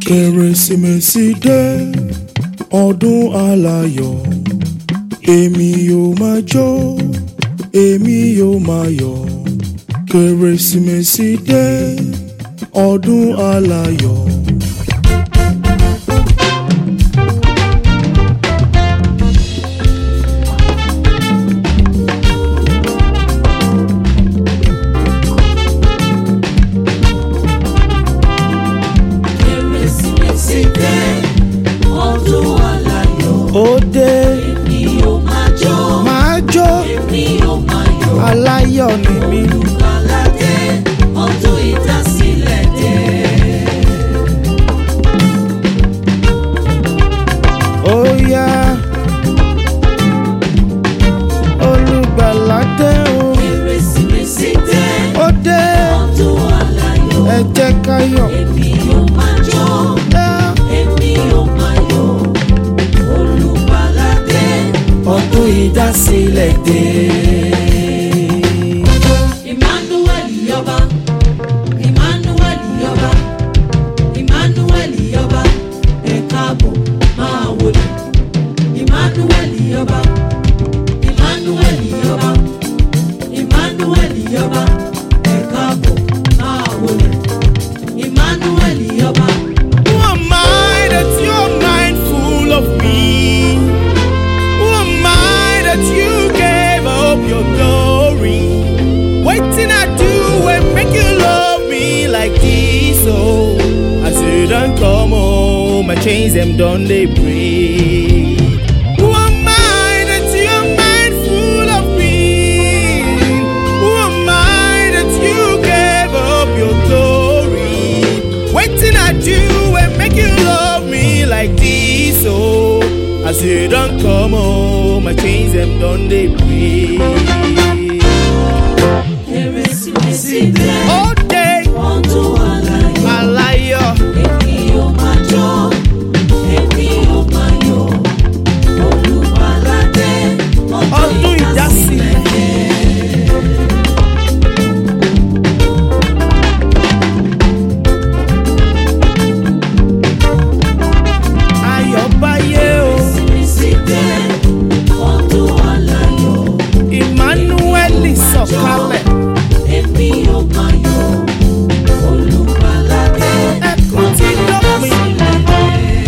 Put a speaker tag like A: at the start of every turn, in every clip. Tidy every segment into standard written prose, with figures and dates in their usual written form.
A: Kérésìmesì dé, ọdún aláyọ̀, èmi yóò máa jó, èmi yóò máa yọ̀. Kérésìmesì dé, ọdún aláyọ̀. Ó dé,
B: èmi yóò máa jó, èmi yóò máa yọ̀.
A: aláyọ̀ ni mí.
B: Olùgbàlà dé, ọdún ìdásílẹ̀ dé.
A: Ó yá, olùgbàlà dé o.
B: Kérésìmesì dé,
A: Ó dé,
B: ọdún aláyọ̀.
A: ẹ jẹ́ ká yọ̀.
B: Èmi yóò máa jó, èmi yóò máa yọ̀. Olùgbàlà dé, ọdún ìdásílẹ̀ dé. Emmanuel yọba, Emmanuel yọba, Emmanuel yọba, ẹ káàbọ̀ máa wọlé. Emmanuel yọba, Emmanuel yọba, Emmanuel yọba, ẹ káàbọ̀ máa wọlé. Emmanuel yọba.
A: Who am I that you're mindful of me? Who am I that you gave up your glory? Waiting I do and make you love me like this, oh. I said, don't come home, my chains them done they break. Who am I that you're mindful of me? Who am I that you gave up your glory? Waiting I do and make you love me like this, oh. I said, don't come home, my chains them done they break.
B: Kérésìmesì dé,
A: All day,
B: ọdún aláyọ̀.
A: aláyọ̀.
B: Èmi yóò máa jó, èmi yóò máa yọ̀. Olùgbàlà dé, ọdún ìdásílẹ̀ dé.
A: Ayọ̀ báyé o.
B: Kérésìmesì dé, ọdún aláyọ̀.
A: Emmanuel sọ̀kalẹ̀.
B: Èmi yóò máa yọ̀. Olùgbàlà dé,
A: Ẹkún ti dópin.
B: ìdásílẹ̀ dé.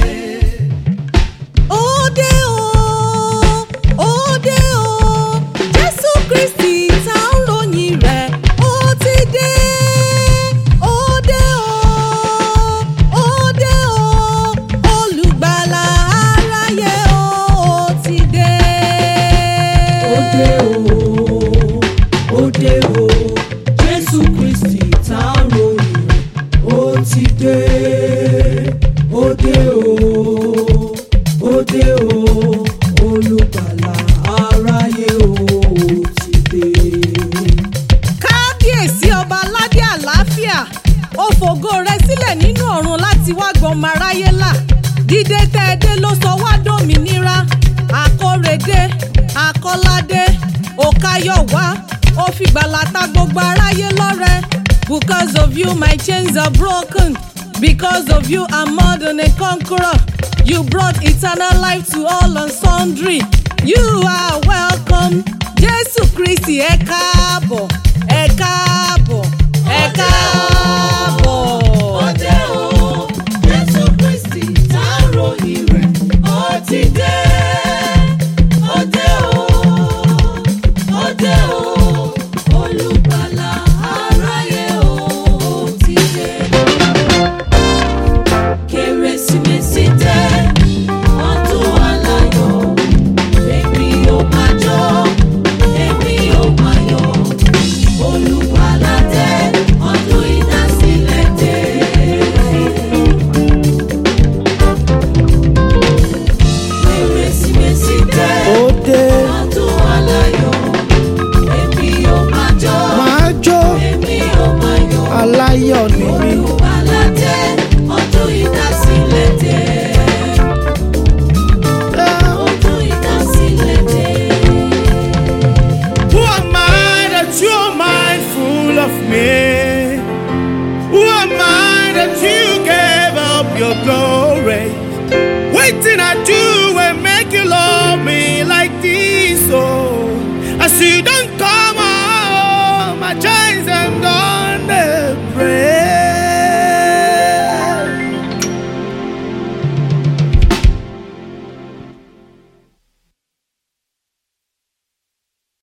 C: Ó dé o, ó dé o, Jésù Kristi tá ń ròyìn rẹ̀, ó ti dé. Ó dé o, ó dé o, olùgbàlà aráyé o, ó ti dé.
B: Ó dé o, ó dé o, Jésù Kristi tá ń ròyìn rẹ̀, ó ti dé. Ó dé o, ó dé o, olùgbàlà aráyé o, ó ti dé.
C: Kábíyèsí ọba aládé àlàáfíà, ó fògo rẹ̀ sílẹ̀ nínú ọ̀run láti wá gbọmọ aráyé là. Dídé tẹ́ ẹ dé ló sọ wá dòmìnira. Àkórèdé, àkọ́ládé, òkáyọ̀wá, ó fìgbàlà ta gbogbo aráyé lọ́rẹ. Because of you my chains are broken. Because of you I'm more than a conqueror. You brought eternal life to all and sundry. You are welcome. Jésù Kristi ẹ káàbọ̀, ẹ káàbọ̀, ẹ káàbọ̀.
B: Ó dé o, Jésù Kristi tá ń ròyìn rẹ̀, ó ti dé. Ó dé o, ó dé o, olùgbàlà aráyé o, ó ti dé. Kérésìmesì dé, ọdún aláyọ̀. Èmi yóò máa jó, èmi yóò máa yọ̀. Olùgbàlà dé, ọdún ìdásílẹ̀ dé. Kérésìmesì dé,
A: Ó dé,
B: ọdún aláyọ̀. Èmi yóò máa jó,
A: máa jó.
B: èmi yóò máa yọ̀.
A: Aláyọ̀ ni mí.
B: Olùgbàlà dé, ọdún ìdásílẹ̀ dé. Ọdún ìdásílẹ̀ dé.
A: Who am I that you're mindful of me?